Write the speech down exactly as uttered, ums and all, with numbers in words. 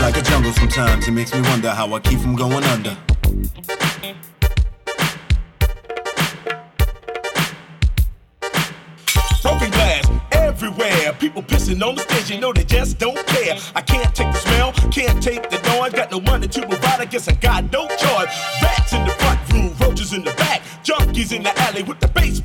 like a jungle sometimes. It makes me wonder how I keep from going under. Broken glass everywhere. People pissing on the stage, you know they just don't care. I can't take the smell, can't take the noise. Got no money to provide, I guess I got no choice. Rats in the front room, roaches in the back, junkies in the alley with the bass